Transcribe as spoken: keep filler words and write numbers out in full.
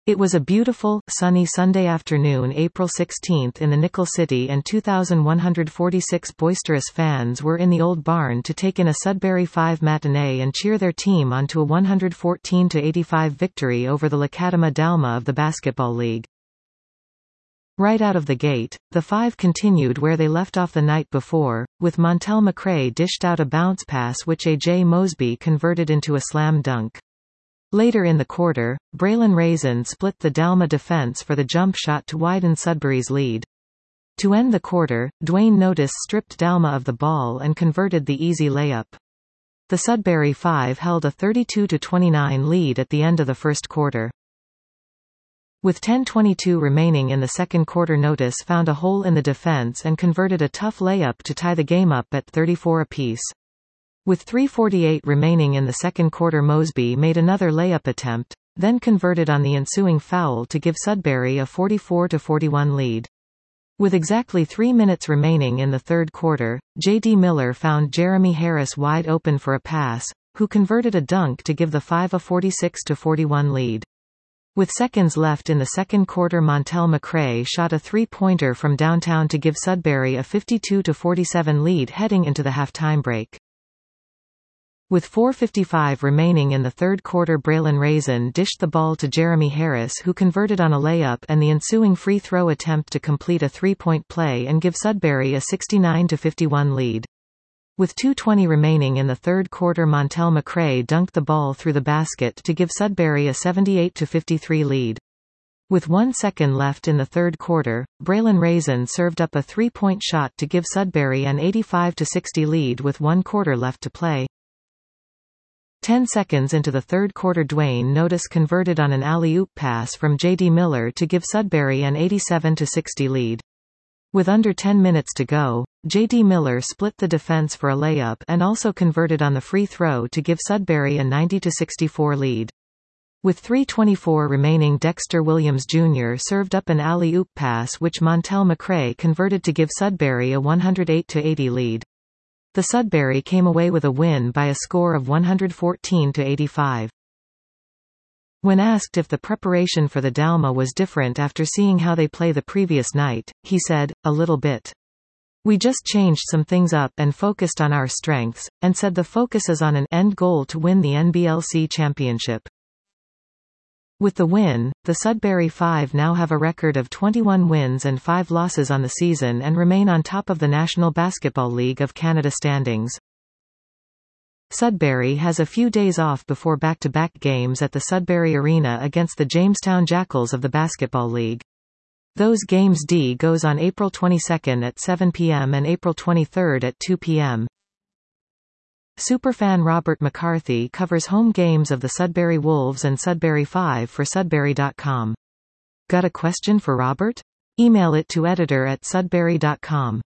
It was a beautiful, sunny Sunday afternoon, April sixteenth in the Nickel City, and two thousand one hundred forty-six boisterous fans were in the Old Barn to take in a Sudbury Five matinee and cheer their team on to a one hundred fourteen to eighty-five victory over the Lacadema Dalma of the Basketball League. Right out of the gate, the Five continued where they left off the night before, with Montel McRae dished out a bounce pass which A J Mosby converted into a slam dunk. Later in the quarter, Braylon Raisin split the Dalma defense for the jump shot to widen Sudbury's lead. To end the quarter, Dwayne Notice stripped Dalma of the ball and converted the easy layup. The Sudbury Five held a thirty-two to twenty-nine lead at the end of the first quarter. With ten twenty-two remaining in the second quarter, Notice found a hole in the defense and converted a tough layup to tie the game up at thirty-four apiece. With three forty-eight remaining in the second quarter, Mosby made another layup attempt, then converted on the ensuing foul to give Sudbury a forty-four to forty-one lead. With exactly three minutes remaining in the third quarter, J D Miller found Jeremy Harris wide open for a pass, who converted a dunk to give the Five a forty-six to forty-one lead. With seconds left in the second quarter, Montel McRae shot a three-pointer from downtown to give Sudbury a fifty-two to forty-seven lead heading into the halftime break. With four fifty-five remaining in the third quarter, Braylon Raisin dished the ball to Jeremy Harris, who converted on a layup and the ensuing free throw attempt to complete a three-point play and give Sudbury a sixty-nine to fifty-one lead. With two twenty remaining in the third quarter, Montel McRae dunked the ball through the basket to give Sudbury a seventy-eight to fifty-three lead. With one second left in the third quarter, Braylon Raisin served up a three-point shot to give Sudbury an eighty-five to sixty lead with one quarter left to play. Ten seconds into the third quarter, Dwayne Notice converted on an alley-oop pass from J D Miller to give Sudbury an eighty-seven to sixty lead. With under ten minutes to go, J D Miller split the defense for a layup and also converted on the free throw to give Sudbury a ninety to sixty-four lead. With three twenty-four remaining, Dexter Williams Junior served up an alley-oop pass which Montel McRae converted to give Sudbury a one hundred eight to eighty lead. The Sudbury came away with a win by a score of one hundred fourteen to eighty-five. When asked if the preparation for the Dalma was different after seeing how they play the previous night, he said, "A little bit. We just changed some things up and focused on our strengths, and said the focus is on an end goal to win the N B L C championship." With the win, the Sudbury Five now have a record of twenty-one wins and five losses on the season and remain on top of the National Basketball League of Canada standings. Sudbury has a few days off before back-to-back games at the Sudbury Arena against the Jamestown Jackals of the Basketball League. Those games D goes on April twenty-second at seven p m and April twenty-third at two p m Superfan Robert McCarthy covers home games of the Sudbury Wolves and Sudbury Five for Sudbury dot com. Got a question for Robert? Email it to editor at Sudbury dot com.